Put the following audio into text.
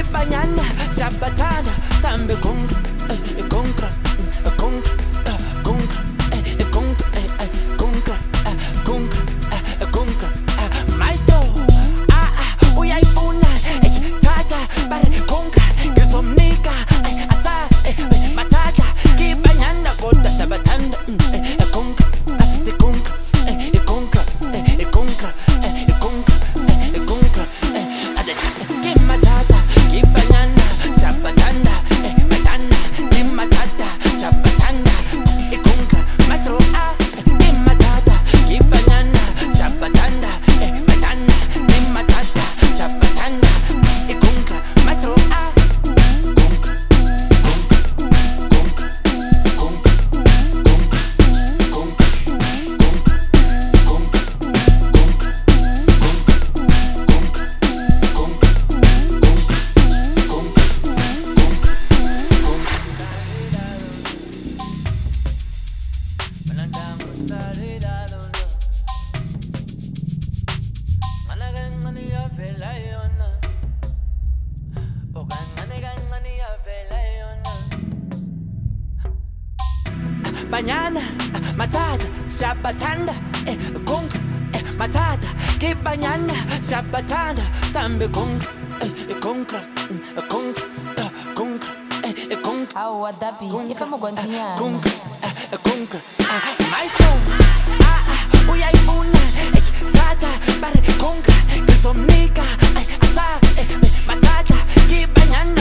kibanyana sabatana sambe kongra kongra kongra kongra kongra kongra kongra kongra maestro uyayifuna tata bare kongra ngizomnika asa matata kibanyana kodwa sabatana kongra kongra kongra kongra kongra kongra kimatata kibanyana sabatana matana kimatata sabatana kongra maestro kimatata kibanyana sabatana matana kimatata sabatana kongra maestro Banyana, matata, sabatanda, kongra, matata, kibanyana, sabatanda, sambe kongra, kongra, kongra, kongra, kongra. Au wadapi, ifamo continuar. Kongra, kongra, maestro, uyayifuna, tata, bare kongra, ngizomnika, asa, matata, kibanyana.